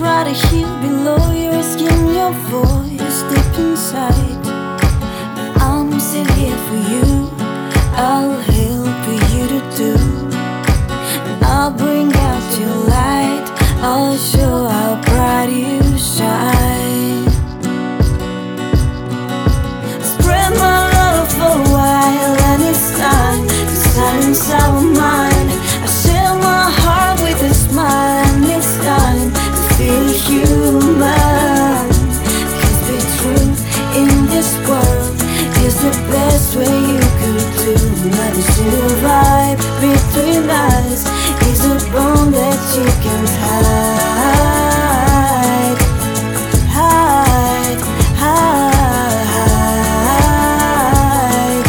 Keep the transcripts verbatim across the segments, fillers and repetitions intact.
try to heal below your skin, your voice deep inside. But I'm still here for you. I'll help you to do. And I'll bring out your light. I'll show how bright you shine. Spread my love for a while, and it's time to silence our mind. I share my heart with a smile, and it's time to feel human. Cause the truth in this world is the best way you could do. Let us survive between us is a bond that you can hide. Hide, hide, hide.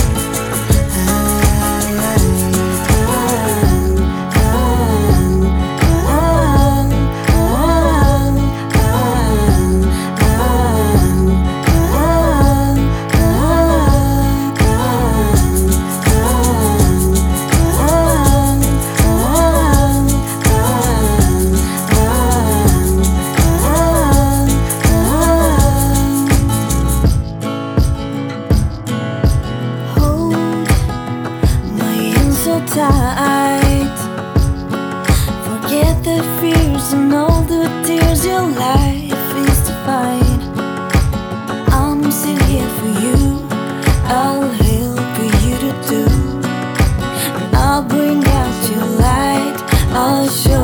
So tight. Forget the fears and all the tears. Your life is defined. I'm still here for you. I'll help you to do. And I'll bring out your light. I'll show